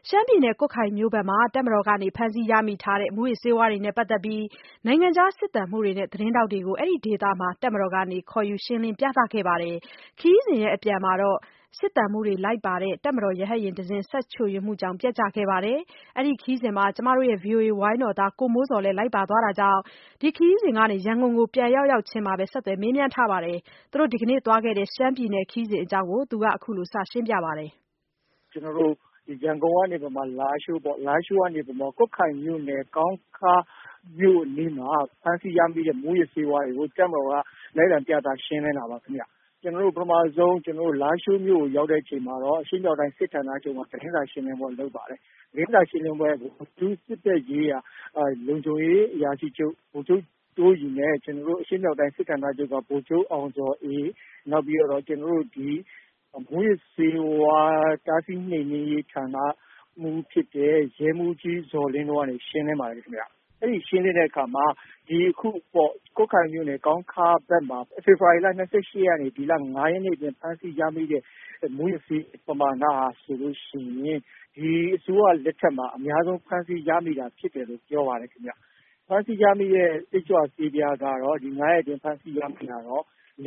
ရှမ်းပြည်နယ်ကွတ်ခိုင်မြို့ဘက်မှာတပ်မတော်ကနေဖမ်းဆီးရမိထားတဲ့မူးယစ်ဆေးဝါးတွေနဲ့ပတ်သက်ပြီးနိုင်ငံခြားစစ်သံမှူးတွေနဲ့သတင်းထောက်တွေကိုအဲဒီဒေသမှာတပ်မတော်ကနေခေါ်ယူရှင်းလင်းပြသခဲ့ပါတယ်။ခရီးစဉ်အပြန်မှာတော့စစ်သံမှူးတွေလိုက်ပါတဲ့တပ်မတော်ရဟတ်ယာဉ်တစင်းစက်ချို့ယွင်းမှုကြောင့်ပျက်ကျခဲ့ပါတယ်။အဲဒီခရီးစဉ်မှာကျမတို့ရဲ့ VOA ဝိုင်းတော်သားကိုမိုးဇော်လည်းလိုက်ပါသွားတာကြောင့်ဒီခရီးစဉ်ကနေရန်ကုန်ကိုပြန်ရောက်ချင်းမှာပဲဆက်သွယ်မေးမြန်းထားပါတယ်။သူတို့ဒီကနေ့သွားခဲ့တဲ့ရှမ်းပြည်နယ်ခရီးစဉ်အကြောင်းကိုသူကအခုလိုစရှင်းပြပါတယ်။ကျွန်တော်တို့ရန်ကုန်ကနေပမာလာရှိုးပေါ့လာရှိုးကနေပမာကွတ်ခိုင်မြို့နယ်ကောင်းခါမြို့နေမှာဖမ်းဆီးရမိတဲ့မူးယစ်ဆေးဝါးတွေကိုတပ်မတော်ကလိုက်လံပြသရှင်းလင်းတာပါခင်ဗျ။ကျွန်တော်တို့ပထမဆုံးကျွန်တော်တို့လာရှိုးမြို့ကိုရောက်တဲ့အချိန်မှာတော့အရှင်းမြောက်တိုင်းစစ်ဌာနချုပ်မှာသတင်းစာရှင်းလင်းပွဲလုပ်ပါတယ်။သတင်းစာရှင်းလင်းပွဲကိုသူစစ်တဲ့ရေးရာလုံခြုံရေးအရာရှိချုပ်ဗိုလ်ချုပ်တိုးယူနဲ့ကျွန်တော်တို့အရှင်းမြောက်တိုင်းစစ်ဌာနချုပ်ကဗိုလ်ချုပ်အောင်ကျော်အေးနောက်ပြီးတော့ကျွန်တော်တို့ဒီမူးယစ်ဆေးဝါးတားဆီးနှိမ်နင်းရေးဌာနမူဖြစ်တဲ့ရဲမှုကြီးဇော်လင်းတို့ကနေရှင်းလင်းပါတယ်ခင်ဗျ။အဲ့ဒီရှင်းလင်းတဲ့အခါမှာဒီအခုပေါ့ကွတ်ခိုင်မြို့နယ်ကောင်းခါဘက်မှာဖေဖော်ဝါရီလ28ရက်နေ့ဒီလ9ရက်နေ့တွင်ဖမ်းဆီးရမိတဲ့မူးယစ်ဆေးပမာဏဆိုလို့ရှိရင်ဒီအစိုးရလက်ထက်မှာအများဆုံးဖမ်းဆီးရမိတာဖြစ်တယ်လို့ပြောပါတယ်ခင်ဗျ။ဖမ်းဆီးရမိတဲ့စိတ်ကြွဆေးပြားကတော့ဒီ9ရက်တွင်ဖမ်းဆီးရမိတာတော့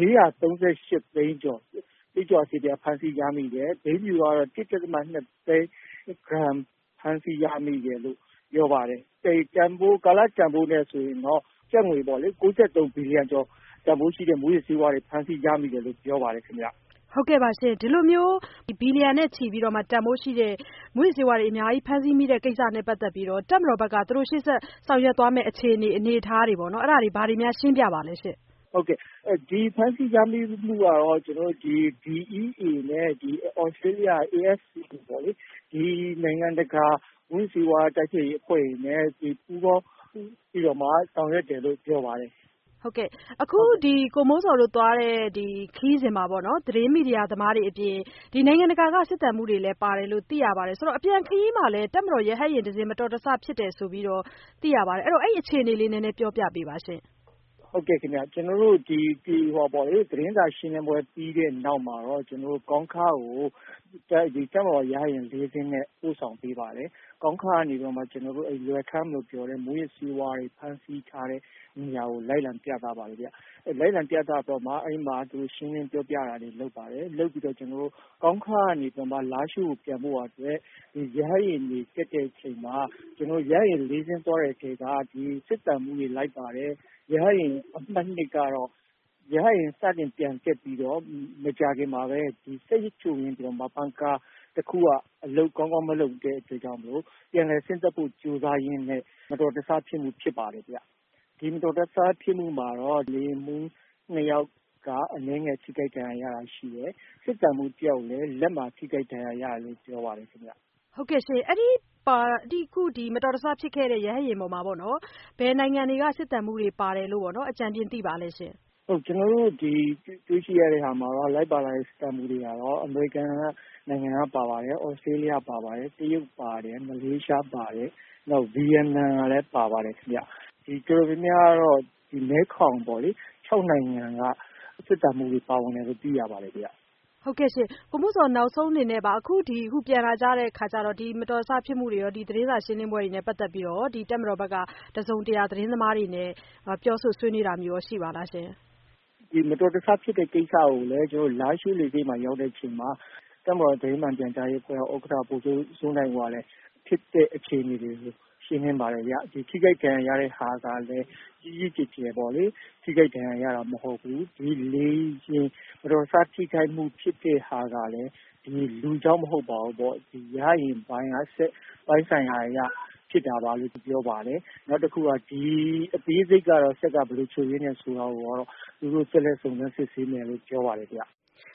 438သိန်းကျော်စိတ်ကြွဆေးပြားဖမ်းဆီးရမိတယ်။ဘိန်းဖြူကတော့1.2သိန်းဂရမ်ဖမ်းဆီးရမိတယ်လို့ပြောပါတယ်။တန်ဖိုးကာလတန်ဖိုးနဲ့ဆိုရင်တော့ကျပ်ငွေပေါ့လေ63ဘီလီယံကျော်တန်ဖိုးရှိတဲ့မူးယစ်ဆေးဝါးတွေဖမ်းဆီးရမိတယ်လို့ပြောပါတယ်ခင်ဗျ။ဟုတ်ကဲ့ပါရှင်ဒီလိုမျိုးဘီလီယံနဲ့ချီပြီးတော့မှတန်ဖိုးရှိတဲ့မူးယစ်ဆေးဝါးတွေအများကြီးဖမ်းဆီးမိတဲ့ကိစ္စနဲ့ပတ်သက်ပြီးတော့တပ်မတော်ဘက်ကသူတို့ရှေ့ဆက်ဆောင်ရွက်သွားမယ့်အခြေအနေအထားတွေပေါ့နော်အဲ့ဒါတွေဘာတွေများရှင်းပြပါလဲရှင့်ဟုတ်ကဲ့ဒီဖမ်းဆီးရမိမှုကတော့ကျွန်တော်ဒီ DEA နဲ့ဒီ Australia AFC ပေါ့လေဒီနိုင်ငံတကာမူးယစ်ဆေးဝါးတိုက်ဖျက်ရေးအဖွဲ့နဲ့ဒီပူးပေါင်းပြီးတော့မှဆောင်ရွက်တယ်လို့ပြောပါတယ်ဟုတ်ကဲ့အခုဒီကိုမိုးစော်တို့သွားတဲ့ဒီခရီးစဉ်မှာပေါ့နော်သတင်းမီဒီယာသမားတွေအပြင်ဒီနိုင်ငံတကာကစစ်တမ်းမှုတွေလည်းပါတယ်လို့သိရပါတယ်ဆိုတော့အပြန်ခရီးမှာလည်းတပ်မတော်ရဟတ်ယာဉ်တစ်စင်းမတော်တဆဖြစ်တယ်ဆိုပြီးတော့သိရပါတယ်အဲ့တော့အဲ့အခြေအနေလေးနည်းနည်းပြောပြပေးပါရှင့်ဟုတ်ကဲ့ခင်ဗျကျွန်တော်တို့ဒီဟောပေါ့လေသတင်းစာရှင်းလင်းပွဲပြီးတဲ့နောက်မှာတော့ကျွန်တော်တို့ကောင်းခါကိုဒီတပ်မတော်ရဟရင်၄စင်းနဲ့ပို့ဆောင်ပေးပါတယ်ကောင်းခါကနေတော့မှကျွန်တော်တို့အဲ့လွယ်ခမ်းလို့ပြောတဲ့မူရစီဝါတွေဖမ်းဆီးထားတဲ့နေရာကိုလိုက်လံပြသပါတယ်ဗျလိုက်လံပြသတော့မှအဲ့မှာသူရှင်းလင်းပြောပြတာတွေလုပ်ပါတယ်လုပ်ပြီးတော့ကျွန်တော်တို့ကောင်းခါကနေတော့မှလာရှိုးကိုပြန်ဖို့အတွက်ဒီရဟရင်တွေတက်တဲ့အချိန်မှာကျွန်တော်ရဟရင်၄စင်းသွားတဲ့ခေတ်ကဒီစစ်တမ်းမှုတွေလိုက်ပါတယ်ရဟရင်အမှတ်2ကတော့ရဟရင်စတင်ပြန်တက်ပြီးတော့မကြခင်မှာပဲဒီစိတ်ချုံရင်းပြီးတော့မပန်းကားတစ်ခုကအလုတ်ကောင်းကောင်းမလုပ်တဲ့အတွက်ကြောင့်မလို့ပြန်လည်ဆင်းသက်ဖို့ကြိုးစားရင်းနဲ့မတော်တဆဖြစ်မှုဖြစ်ပါတယ်ဗျဒီမတော်တဆဖြစ်မှုမှာတော့လေမှု2ယောက်ကအနည်းငယ်ထိခိုက်ဒဏ်ရာရတာရှိတယ်စစ်တမ်းမှုတယောက်လည်းလက်မှာထိခိုက်ဒဏ်ရာရတယ်လို့ပြောပါတယ်ခင်ဗျဟုတ်ကဲ့ရှင်အဲ့ဒီခုဒီမတော်တဆဖြစ်ခဲ့တဲ့ရဟတ်ယာဉ်ပေါ်မှာပေါ့နော်ဘယ်နိုင်ငံတွေကစစ်တမ်းမှုတွေပါတယ်လို့ပေါ့နော်အကြံပြသိပါလဲရှင်ဟုတ်ကျွန်တော်တို့ဒီတွေ့ရှိရတဲ့ဟာမှာတော့လိုက်ပါလာတဲ့စစ်တမ်းမှုတွေကတော့အမေရိကန်နိုင်ငံကပါပါတယ်ဩစတြေးလျပါပါတယ်တရုတ်ပါတယ်မလေးရှားပါတယ်နောက်ဗီယက်နမ်ကလည်းပါပါတယ်ခင်ဗျဒီတော်တော်များများတော့ဒီမဲခေါင်ပေါ့လေ6နိုင်ငံကစစ်တမ်းမှုတွေပါဝင်တယ်လို့သိရပါတယ်ဗျဟုတ်ကဲ့ရှင်ကိုမိုးစော်နောက်ဆုံးအနေနဲ့ပါအခုပြန်လာကြတဲ့ခါကျတော့ဒီမတော်တဆဖြစ်မှုတွေရောဒီသတင်းစာရှင်းလင်းပွဲတွေနဲ့ပတ်သက်ပြီးတော့ဒီတပ်မတော်ဘက်ကတစုံတရာသတင်းသမားတွေနဲ့ပြောဆိုဆွေးနွေးတာမျိုးရောရှိပါလားရှင်ဒီမတော်တဆဖြစ်တဲ့ကိစ္စကိုလည်းကျွန်တော်လာရှိုးလေဆိပ်မှာရောက်တဲ့အချိန်မှာတပ်မတော်သတင်းမှန်ပြန်ကြားရေးအဖွဲ့ဥက္ကဋ္ဌဗိုလ်ချုပ်စိုးနိုင်ကလည်းဖြစ်တဲ့အခြေအနေတွေကိုရှင်းလင်းပါတယ်ဗျဒီထိခိုက်ဒဏ်ရာရတဲ့ဟာကလည်းကြီးကြီးကျယ်ကျယ်ပေါ့လေထိခိုက်ဒဏ်ရာရတာမဟုတ်ဘူးဒီလေးချင်းမတော်တဆထိခိုက်မှုဖြစ်တဲ့ဟာကလည်းဒီလူကြောင့်မဟုတ်ပါဘူးပေါ့ဒီရရင်ပိုင်းကဆက်ပိုင်းဆိုင်ရာရဖြစ်တာပါလို့ပြောပါတယ်နောက်တစ်ခုကဒီအသေးစိတ်ကတော့ဆက်ကဘယ်လိုချုပ်ရင်းနေဆိုတာကိုတော့သူတို့ဆက်လက်စုံစမ်းစစ်ဆေးမယ်လို့ပြောပါတယ်ဗျ